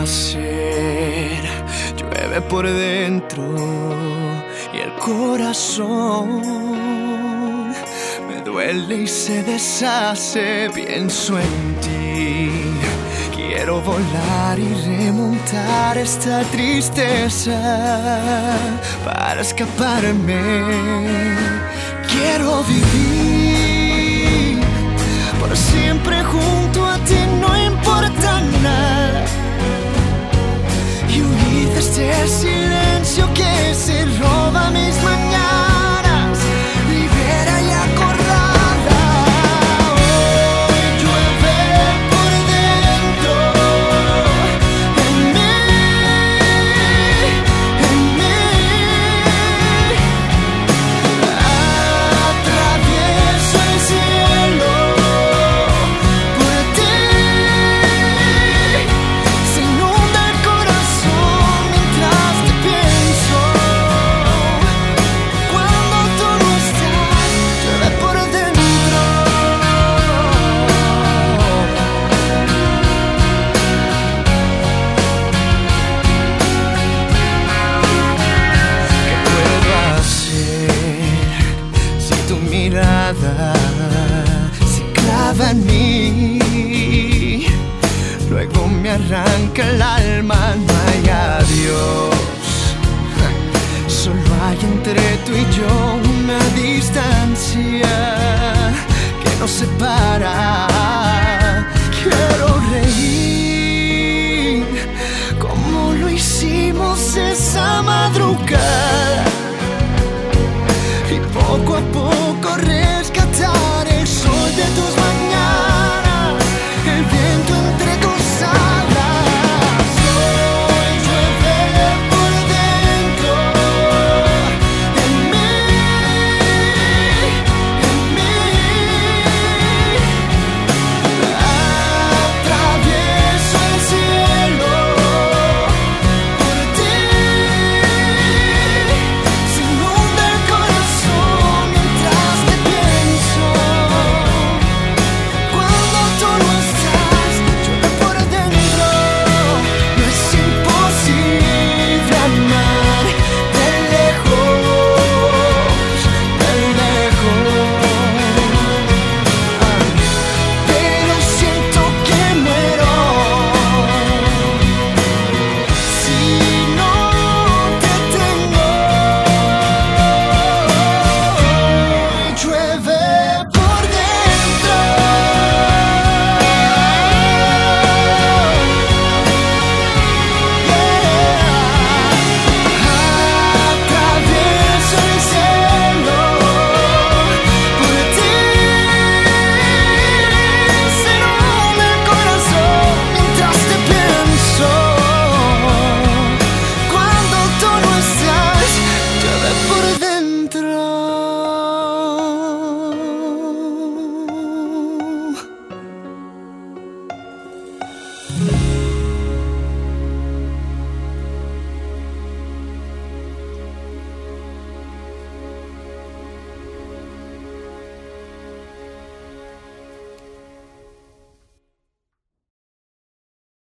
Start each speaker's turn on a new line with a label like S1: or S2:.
S1: hacer? Llueve por dentro y el corazón me duele y se deshace. Pienso en ti, quiero volar y remontar esta tristeza para escaparme. Quiero vivir por siempre junto a ti, no importa nada, y huir de este silencio que se roba mis mañanas, libera y acorrala. Hoy llueve por dentro, en mí, atravieso el cielo por ti, se inunda el corazón mientras te pienso. Cuando tú no estás, llueve por dentro. ¿Qué puedo hacer si tu mirada se clava en mí? Luego me arranca el alma, no hay adiós. Solo hay entre tú y yo una distancia que nos separa. Quiero reír como lo hicimos esa madrugada.